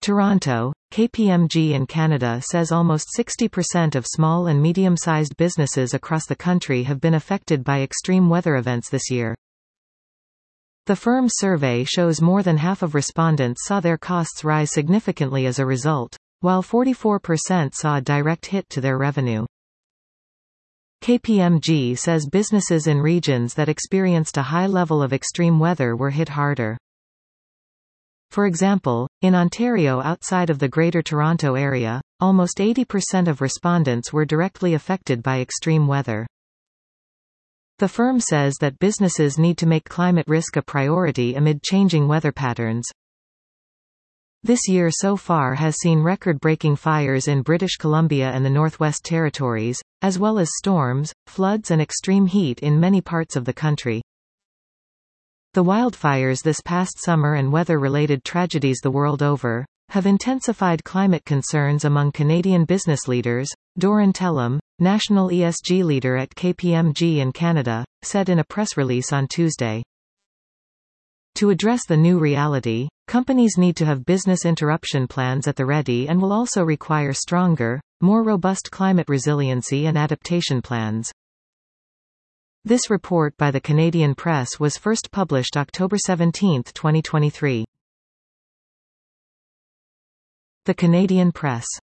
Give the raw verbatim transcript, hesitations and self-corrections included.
Toronto, K P M G in Canada says almost sixty percent of small and medium-sized businesses across the country have been affected by extreme weather events this year. The firm's survey shows more than half of respondents saw their costs rise significantly as a result, while forty-four percent saw a direct hit to their revenue. K P M G says businesses in regions that experienced a high level of extreme weather were hit harder. For example, in Ontario outside of the Greater Toronto Area, almost eighty percent of respondents were directly affected by extreme weather. The firm says that businesses need to make climate risk a priority amid changing weather patterns. This year so far has seen record-breaking fires in British Columbia and the Northwest Territories, as well as storms, floods and extreme heat in many parts of the country. The wildfires this past summer and weather-related tragedies the world over have intensified climate concerns among Canadian business leaders, Doran Tellem, national E S G leader at K P M G in Canada, said in a press release on Tuesday. To address the new reality, companies need to have business interruption plans at the ready and will also require stronger, more robust climate resiliency and adaptation plans. This report by the Canadian Press was first published October seventeenth, twenty twenty-three. The Canadian Press.